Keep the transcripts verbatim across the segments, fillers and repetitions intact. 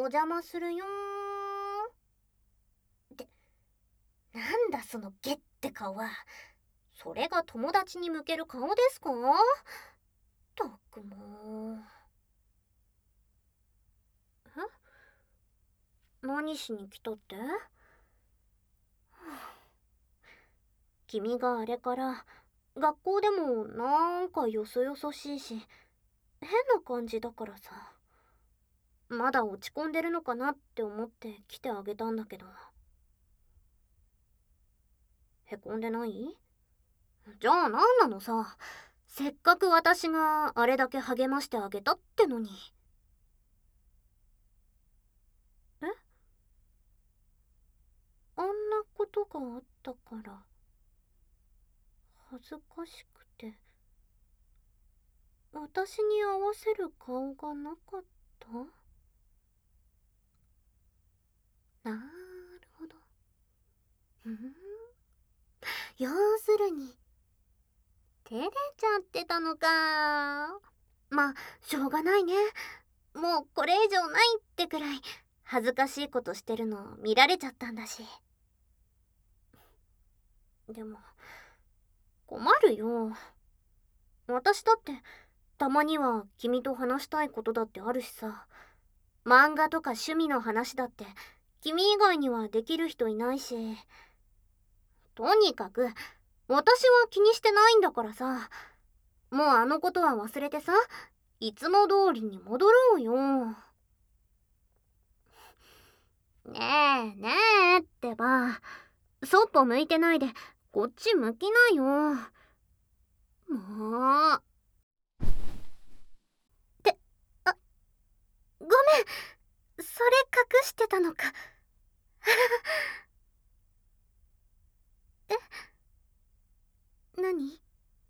邪魔するよーって、なんだそのゲって顔は。それが友達に向ける顔ですか？ったくもう。え？何しに来たって？君があれから学校でもなんかよそよそしいし変な感じだからさ、まだ落ち込んでるのかなって思って来てあげたんだけど。へこんでない？じゃあ何なのさ。せっかく私があれだけ励ましてあげたってのに。え？あんなことがあったから恥ずかしくて私に合わせる顔がなかった？なるほど。ふん。要するに照れちゃってたのか。まあしょうがないね。もうこれ以上ないってくらい恥ずかしいことしてるの見られちゃったんだし。でも困るよ。私だってたまには君と話したいことだってあるしさ。漫画とか趣味の話だって君以外にはできる人いないし。とにかく私は気にしてないんだからさ。もうあのことは忘れてさ、いつも通りに戻ろうよ。ねえねえってば、そっぽ向いてないでこっち向きなよ。もうってあごめん、それ隠してたのか。え、何？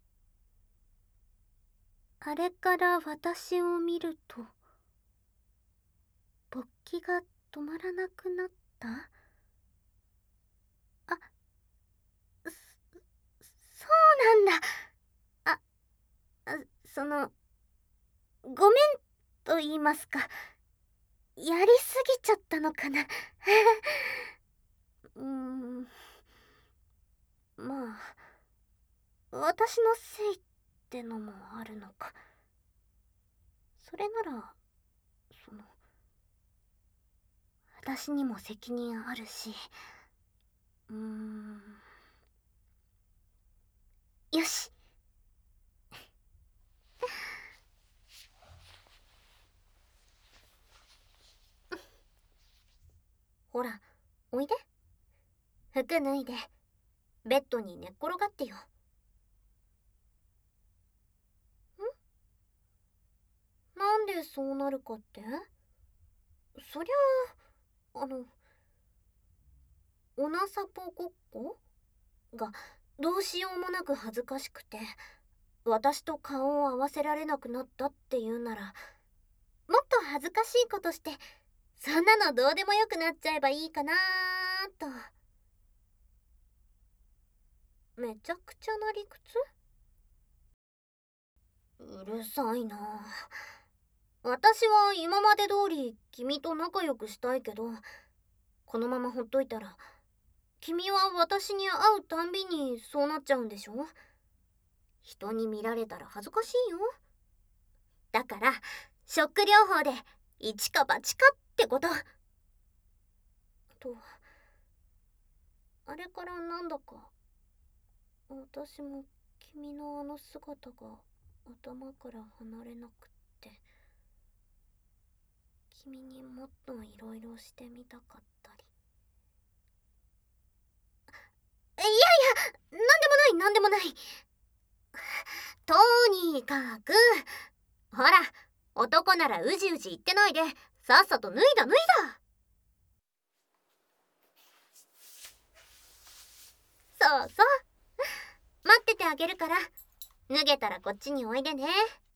あれから私を見ると勃起が止まらなくなった？あ、そ、そうなんだ。あ、あそのごめんと言いますか、やりすぎちゃったのかな。うーん、まあ私のせいってのもあるのか。それならその私にも責任あるし、うーん、よし。ほらおいで。服脱いでベッドに寝っ転がってよ。ん？なんでそうなるかって？そりゃあ、あのおなさぽごっこがどうしようもなく恥ずかしくて私と顔を合わせられなくなったっていうなら、もっと恥ずかしいことしてそんなのどうでもよくなっちゃえばいいかなーと。めちゃくちゃな理屈？うるさいな。私は今まで通り君と仲良くしたいけど、このままほっといたら君は私に会うたんびにそうなっちゃうんでしょ？人に見られたら恥ずかしいよ。だからショック療法で一か八かってこと。とあれからなんだか私も君のあの姿が頭から離れなくって、君にもっといろいろしてみたかったり。いやいや、なんでもないなんでもない。とにかくほら、男ならうじうじ言ってないでさっさと脱いだ脱いだ。そうそう、待っててあげるから脱げたらこっちにおいでね。